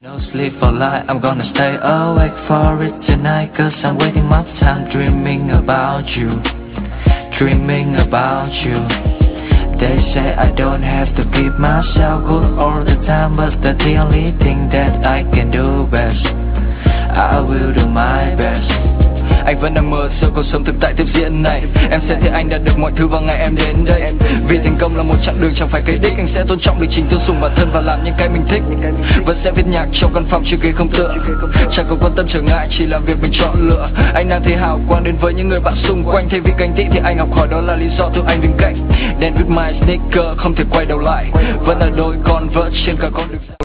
No sleep for life, I'm gonna stay awake for it tonight. Cause I'm waiting my time dreaming about you. Dreaming about you. They say I don't have to keep myself good all the time, but that's the only thing that I can do best. I will do my best. Anh vẫn đang mơ sơ cuộc sống thực tại tiếp diễn này. Em sẽ thấy anh đạt được mọi thứ vào ngày em đến đây. Vì thành công là một chặng đường chẳng phải cái đích. Anh sẽ tôn trọng lịch trình, tôn sùng bản thân và làm những cái mình thích. Vẫn sẽ viết nhạc trong căn phòng chiếc ghế không tựa. Chẳng có quan tâm trở ngại, chỉ là việc mình chọn lựa. Anh đang thấy hào quang đến với những người bạn xung quanh. Thay vì ganh tị thì anh học hỏi, đó là lý do tụi anh đứng cạnh. Đen with my sneaker không thể quay đầu lại. Vẫn là đôi con vợ trên cả con đường.